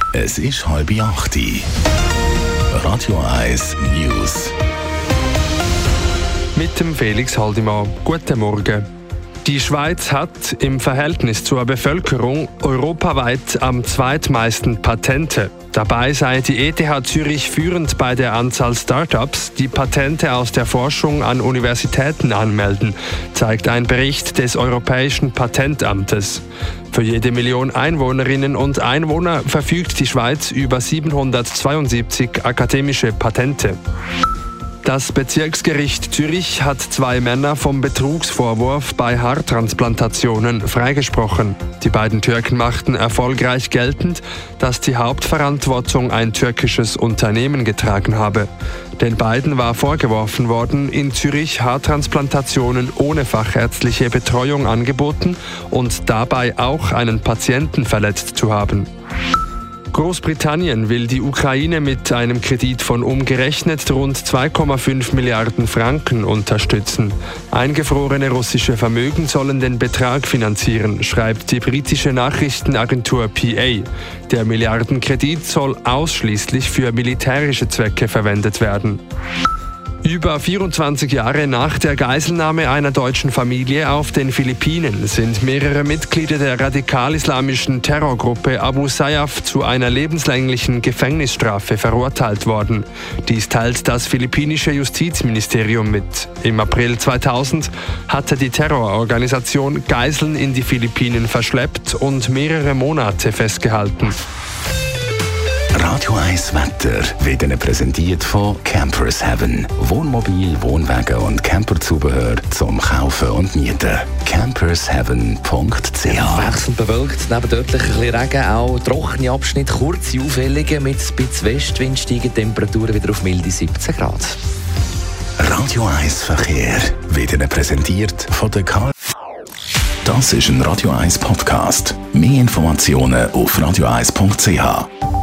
Es ist 7:30. Radio 1 News. Mit dem Felix Haldimann. Guten Morgen. Die Schweiz hat im Verhältnis zur Bevölkerung europaweit am zweitmeisten Patente. Dabei sei die ETH Zürich führend bei der Anzahl Start-ups, die Patente aus der Forschung an Universitäten anmelden, zeigt ein Bericht des Europäischen Patentamtes. Für jede Million Einwohnerinnen und Einwohner verfügt die Schweiz über 772 akademische Patente. Das Bezirksgericht Zürich hat 2 Männer vom Betrugsvorwurf bei Haartransplantationen freigesprochen. Die beiden Türken machten erfolgreich geltend, dass die Hauptverantwortung ein türkisches Unternehmen getragen habe. Den beiden war vorgeworfen worden, in Zürich Haartransplantationen ohne fachärztliche Betreuung angeboten und dabei auch einen Patienten verletzt zu haben. Großbritannien will die Ukraine mit einem Kredit von umgerechnet rund 2,5 Milliarden Franken unterstützen. Eingefrorene russische Vermögen sollen den Betrag finanzieren, schreibt die britische Nachrichtenagentur PA. Der Milliardenkredit soll ausschließlich für militärische Zwecke verwendet werden. Über 24 Jahre nach der Geiselnahme einer deutschen Familie auf den Philippinen sind mehrere Mitglieder der radikal-islamischen Terrorgruppe Abu Sayyaf zu einer lebenslänglichen Gefängnisstrafe verurteilt worden. Dies teilt das philippinische Justizministerium mit. Im April 2000 hatte die Terrororganisation Geiseln in die Philippinen verschleppt und mehrere Monate festgehalten. Radio 1 Wetter wird Ihnen präsentiert von Campers Heaven. Wohnmobil, Wohnwagen und Camperzubehör zum Kaufen und Mieten. campersheaven.ch. Wechselnd bewölkt, neben deutlich ein bisschen Regen, auch trockene Abschnitte, kurze Aufhellungen mit ein bisschen Westwind, steigen Temperaturen wieder auf milde 17 Grad. Radio 1 Verkehr wird Ihnen präsentiert von der Car. Das ist ein Radio 1 Podcast. Mehr Informationen auf radio1.ch.